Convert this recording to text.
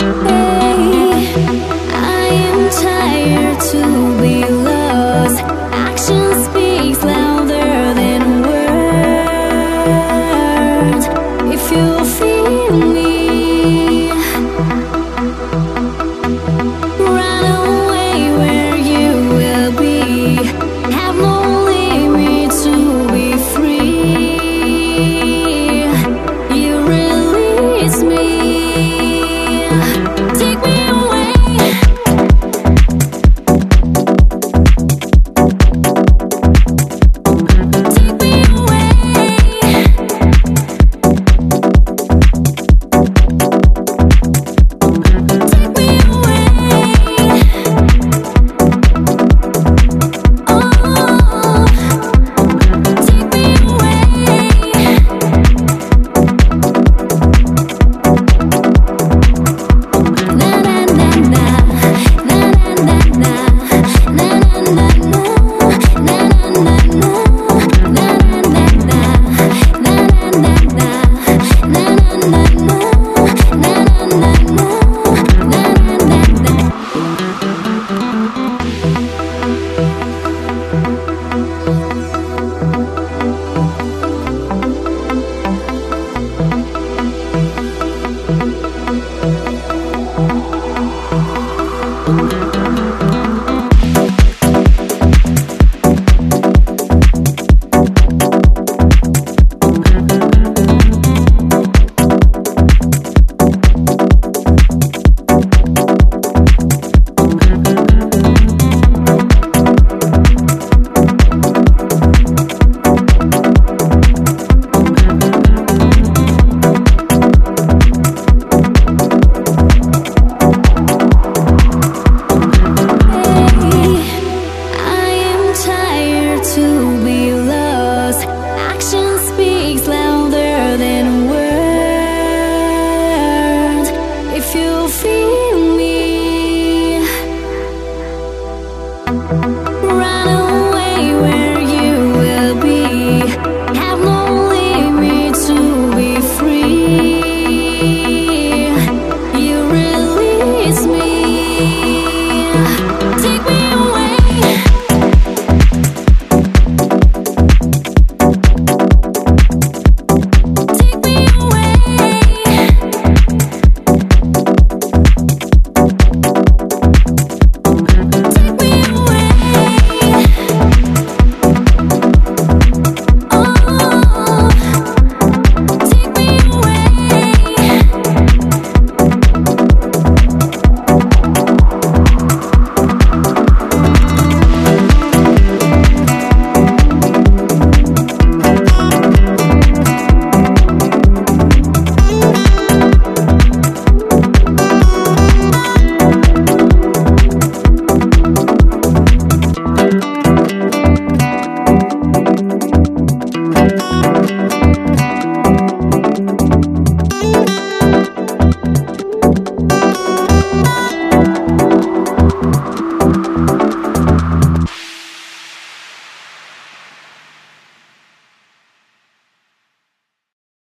I am tired to be lost. Action speaks louder than words. If you feel me, run away where you will be. Have no limit to be free. You release me. Take me away. Take me away. Take me away. Oh, take me away. Na na na na, na na na na, na na na na, na na na na, na na na na, na na na na, na na na na, na na na na. I am tired to be lost. Action speaks louder than words. If you feel